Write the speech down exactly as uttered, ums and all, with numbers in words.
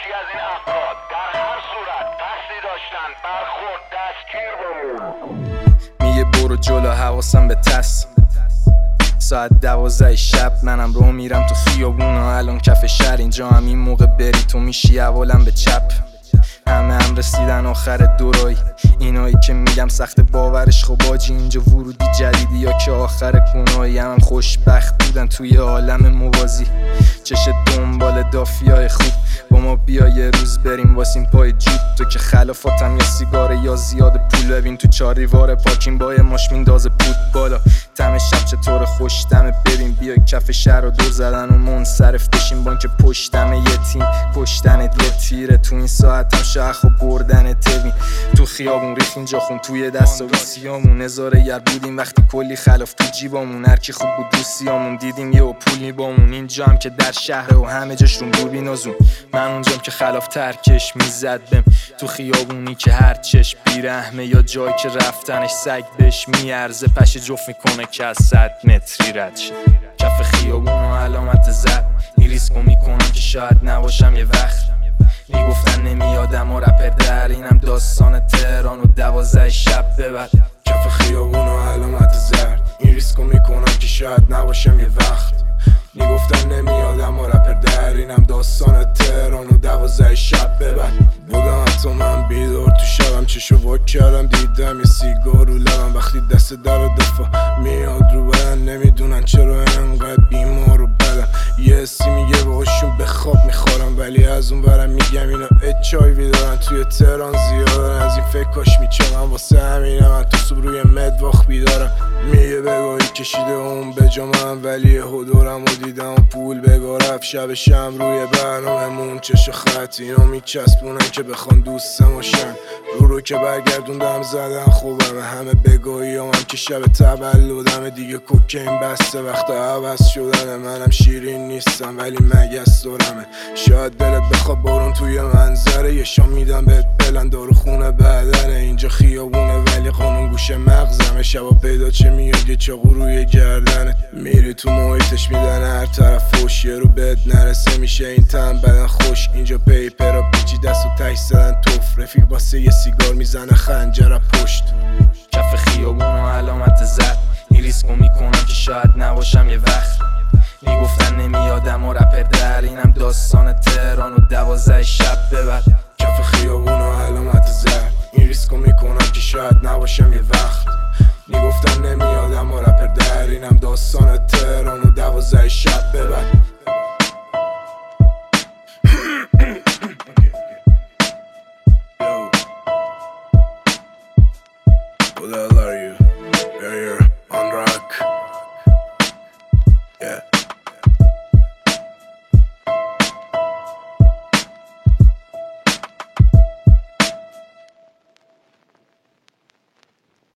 یکی از این افراد در هر صورت قصدی داشتن برخورد دستگیر بمون. میگه برو جلو حواسم به تست. ساعت دوازده شب منم رو میرم تو خیابونا، الان کف شهر اینجا هم این موقع بری تو میشی اولم به چپ. همه هم رسیدن آخر دورایی، اینایی که میگم سخت باورش. خب آجی اینجا ورودی جدیدی یا که آخر گناهی، هم خوشبخت بودن توی عالم موازی. چش دنبال دافیای خوب با ما بیا یه روز بریم واسیم پای جوب. تو که خلافاتم یا سیگار یا زیاد پول، ببین تو چاریوار پاکین با یه مش میندازه پود بالا. تم شب چطور خوش دمه، ببین بیا کف شهر رو دور زدن و منصرف بشیم. بانک پشتم یه تیم پشتنت یه تیره، تو این ساعت هم شخ و بردن تبین. تو خیابون ریخ اینجا خون توی دست و ویسیامون، هزاره یر بودیم وقتی کلی خلاف تو جیبامون. هرکی خوب بود دوستیامون دیدیم یه و پولی بامون. اینجا هم که در شهر و همه جاش رو دوربین و زوم، من اونجام که خلاف ترکش میزد بهم. تو خیابونی که هر چش بیرحمه یا جایی که رفتنش سگ بهش میارزه، پشه جفت میکنه که از صد متری رد شه. کف خیابون و علامت زد، این ریسکو میکنم که شاید نباشم یه وقت. میگفتن نمیادم و رپر در اینم داستان تهران و دوازده شب ببر. کف خیابون و علامت زرد، این ریسکو میکنم که شاید نباشم یه وقت. میگفتن نمیادم و رپر در اینم داستان تهران و دوازده شب ببر. بودم حتی من بیدار تو شبم، چشو واک کردم دیدم یه سیگار رو لبم. وقتی دست در و دفاع میاد رو بدن، نمیدونن چرا انقدر بیمار و بدم. یه حسی میگه باشون به خواب میخورم، ولی از اون برم میگم اینا اچ آی وی دارن. توی تهران زیادن از این فکاش میچمم، واسه همینه من تو صبح روی مدواخ بیدارم. میگه بگاهی کشیده اون به جامم، ولی هدورم و دیدم و پول بگاه رفت. شب شم روی برنامه مون چش خط اینا میچسبونن که بخوان دوستم باشن. رو رو که برگردوندم زدن خوبم، همه بگاهی هم, هم که شب تولدم. دیگه کوکین بسته وقت عوض شدن، منم شیرین نیستم ولی مگس دارمه. شاید دلت بخواد بارون توی منظره، یه شام میدم بهت بلند دارو خونه بدنه. اینجا خیابونه ولی قانون گوشه مغزمه، شبا پیدا چه میاد یه چاقو روی گردنه. میری تو محیطش میدن هر طرف فوش، یه رو بهت نرسه میشه این تن بدن خوش. اینجا پیپرا پیچی دست و تش زدن توف، رفیق باسه یه سیگار میزنه خنجر پشت. کف خیابون و علامت زد، این ریسکو میکنم که شاید نباشم یه وقت. میگفتن نمیادم و رپر در اینم داستان تهران و دوازده شب ببر. کف خیابون و علامت زد، این ریسکو میکنم که شاید نباشم یه وقت. میگفتن نمیادم و رپر در اینم داستان تهران و دوازده شب ببر.